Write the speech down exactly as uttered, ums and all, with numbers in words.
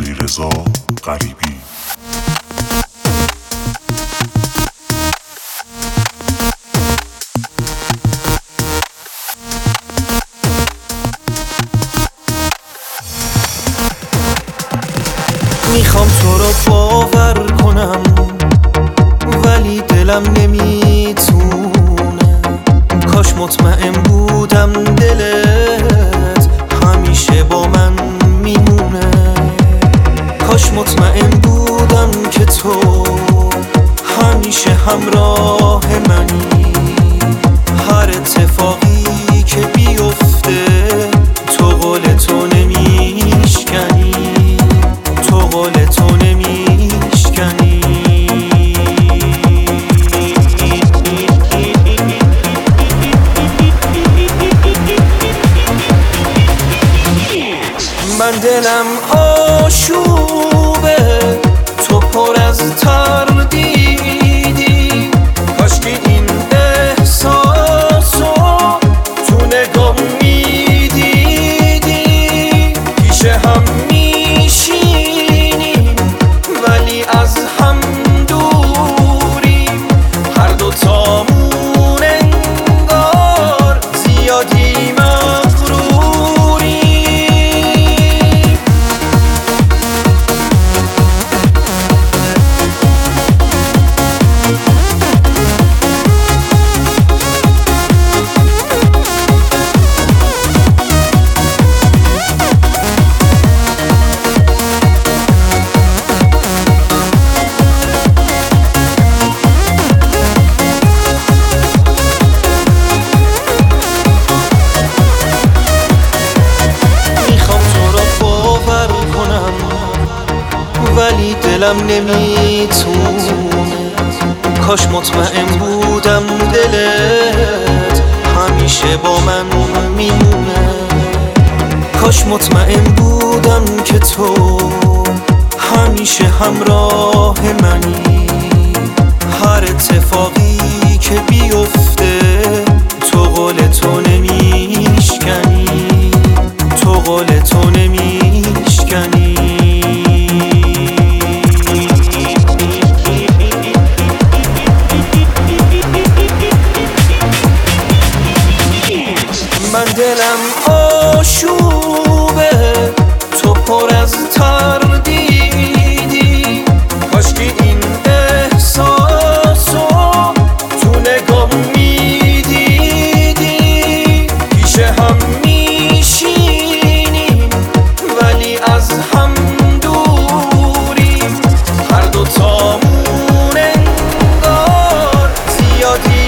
علیرضا غریبی. میخوام تو رو باور کنم ولی دلم نمیتونه. کاش مطمئن بودم دلت همیشه با من میمونه. کاش مطمئن بودم که تو همیشه همراه منی. هر اتفاقی که بیفته تو قول تو نمیشکنی، تو قول تو نمیشکنی. من دلم آشوبه، تو پر از تردیدی. کاش که این احساسو تو نگام میدیدی. پیش هم میشینیم ولی از هم دوریم. هر دوتامون انگار زیادی ولی دلم نمیتونه. کاش مطمئن بودم دلت همیشه با من میمونه. کاش مطمئن بودم که تو همیشه همراه منی. هر اتفاقی که بیفته تو قول تو نمیشکنی، تو قول تو نمیشکنی. من دلم آشوبه، تو پر از تردیدی. کاش که این احساسو تو نگام میدیدی. پیش هم میشینیم ولی از هم دوریم. هر دوتامون انگار زیادی